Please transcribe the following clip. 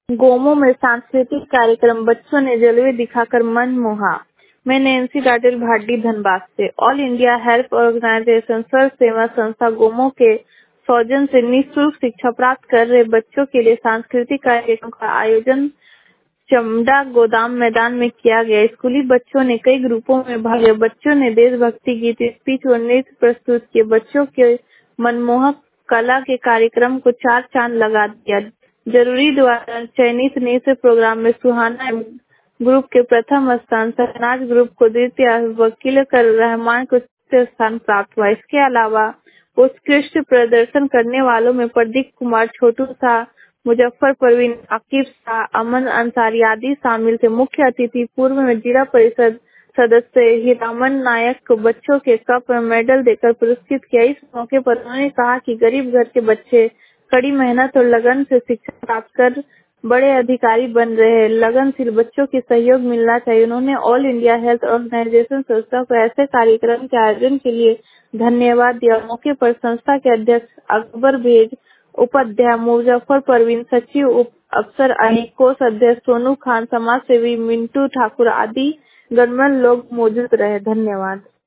गोमो में सांस्कृतिक कार्यक्रम, बच्चों ने जलवे दिखाकर मन मोहा। मैं नैन्सी डाटिल भाटी धनबाद से। All India health organization Sarv Seva Sanstha Gomo के सौजन्य से निःशुल्क शिक्षा प्राप्त कर रहे बच्चों के लिए सांस्कृतिक कार्यक्रम का आयोजन चमड़ा गोदाम मैदान में किया गया। स्कूली बच्चों ने कई ग्रुपों में भाग लिया। बच्चों ने देशभक्ति गीत, स्पीच और नृत्य प्रस्तुत किए। बच्चों के मनमोहक कला के कार्यक्रम को चार चांद लगा दिया। जरूरी द्वारा चयनित नृत्य प्रोग्राम में सुहाना ग्रुप के प्रथम स्थान, शहनाज ग्रुप को द्वितीय, वकील कर रहमान को तृतीय स्थान प्राप्त हुआ। इसके अलावा उत्कृष्ट प्रदर्शन करने वालों में प्रदीप कुमार, छोटू शाह, मुजफ्फर परवीन, आकिब शाह, अमन अंसारी आदि शामिल थे। मुख्य अतिथि पूर्व में जिला परिषद सदस्य हीरामन नायक को बच्चों के कप और मेडल देकर पुरस्कृत किया। इस मौके पर उन्होंने कहा कि गरीब घर के बच्चे कड़ी मेहनत और लगन से शिक्षा प्राप्त कर बड़े अधिकारी बन रहे हैं। लगनशील बच्चों की सहयोग मिलना चाहिए। उन्होंने ऑल इंडिया हेल्थ ऑर्गेनाइजेशन संस्था को ऐसे कार्यक्रम के आयोजन के लिए धन्यवाद दिया। मौके पर संस्था के अध्यक्ष अकबर बेग, उपाध्यक्ष मुजफ्फर परवीन, सचिव उप अफसर अली, कोष अध्यक्ष सोनू खान, समाज सेवी मिंटू ठाकुर आदि गणमान्य लोग मौजूद रहे। धन्यवाद।